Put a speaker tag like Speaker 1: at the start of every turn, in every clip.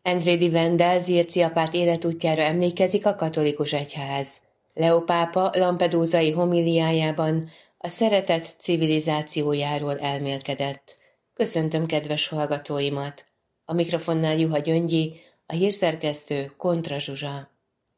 Speaker 1: André di Vendel Zirci apát életútjára emlékezik a katolikus egyház. Leó pápa lampedúzai homiliájában a szeretet civilizációjáról elmélkedett. Köszöntöm kedves hallgatóimat! A mikrofonnál Juha Gyöngyi, a hírszerkesztő Kontra Zsuzsa.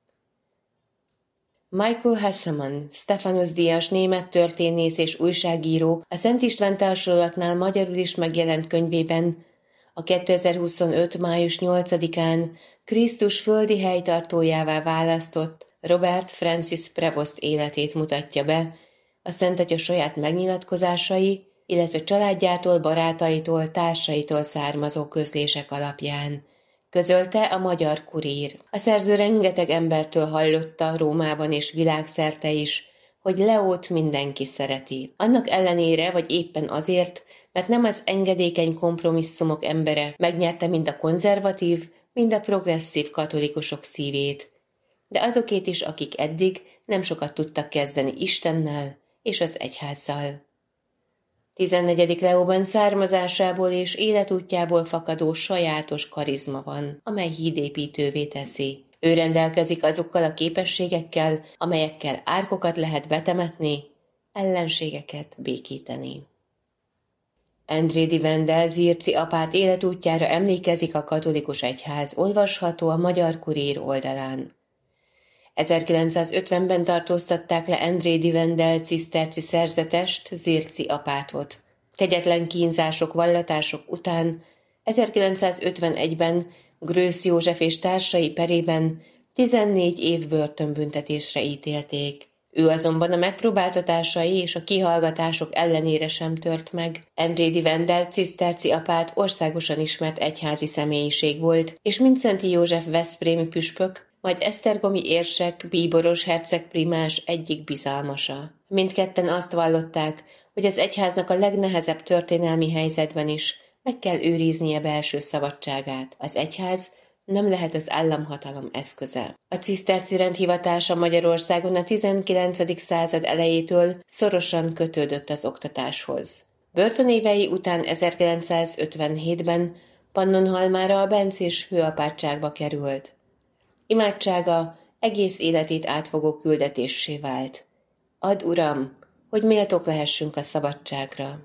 Speaker 1: Michael Hassemann, Stephanus-díjas német történész és újságíró a Szent István Társulatnál magyarul is megjelent könyvében a 2025. május 8-án Krisztus földi helytartójává választott Robert Francis Prevost életét mutatja be, a Szent Atya saját megnyilatkozásai, illetve családjától, barátaitól, társaitól származó közlések alapján, közölte a Magyar Kurír. A szerző rengeteg embertől hallotta Rómában és világszerte is, hogy Leót mindenki szereti. Annak ellenére, vagy éppen azért, mert nem az engedékeny kompromisszumok embere megnyerte mind a konzervatív, mind a progresszív katolikusok szívét, de azokét is, akik eddig nem sokat tudtak kezdeni Istennel és az egyházzal. 14. Leóban származásából és életútjából fakadó sajátos karizma van, amely hídépítővé teszi. Ő rendelkezik azokkal a képességekkel, amelyekkel árkokat lehet betemetni, ellenségeket békíteni. André di Vendel Zirci apát életútjára emlékezik a katolikus egyház, olvasható a Magyar Kurír oldalán. 1950-ben tartóztatták le André di Vendel ciszterci szerzetest, Zirci apátot. Kegyetlen kínzások, vallatások után 1951-ben Grösz József és társai perében 14 év börtönbüntetésre ítélték. Ő azonban a megpróbáltatásai és a kihallgatások ellenére sem tört meg. André di Vendel ciszterci apát országosan ismert egyházi személyiség volt, és Mindszenty József veszprémi püspök, majd esztergomi érsek, bíboros hercegprimás egyik bizalmasa. Mindketten azt vallották, hogy az egyháznak a legnehezebb történelmi helyzetben is meg kell őriznie belső szabadságát. Az egyház nem lehet az államhatalom eszköze. A ciszterci rendhivatása Magyarországon a 19. század elejétől szorosan kötődött az oktatáshoz. Börtönévei után 1957-ben Pannonhalmára a bencés főapátságba került. Imádsága egész életét átfogó küldetéssé vált. Add, Uram, hogy méltók lehessünk a szabadságra.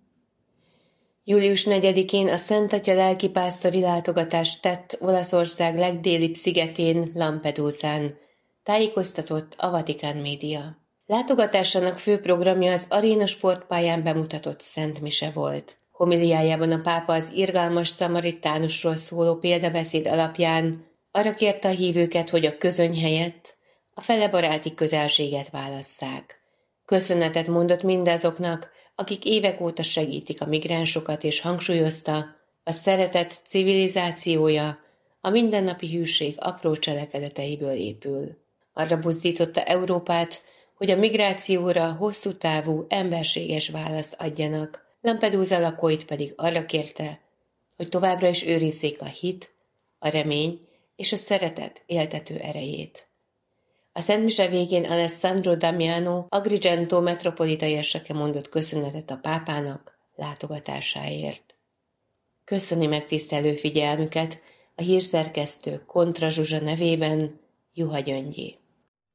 Speaker 1: Július 4-én a Szent Atya lelkipásztori látogatást tett Olaszország legdélibb szigetén, Lampedusán, tájékoztatott a Vatikán média. Látogatásának fő programja az aréna sportpályán bemutatott Szent Mise volt. Homiliájában a pápa az irgalmas szamaritánusról szóló példabeszéd alapján arra kérte a hívőket, hogy a közöny helyett a fele baráti közelséget válasszák. Köszönetet mondott mindazoknak, akik évek óta segítik a migránsokat, és hangsúlyozta, a szeretet civilizációja a mindennapi hűség apró cselekedeteiből épül. Arra buzdította Európát, hogy a migrációra hosszú távú, emberséges választ adjanak, Lampedusa lakóit pedig arra kérte, hogy továbbra is őrizzék a hit, a remény és a szeretet éltető erejét. A Szent Mise végén Alessandro Damiano, Agrigento metropolita érseke mondott köszönetet a pápának látogatásáért. Köszöni megtisztelő figyelmüket a hírszerkesztő Kontra Zsuzsa nevében Juha Gyöngyi.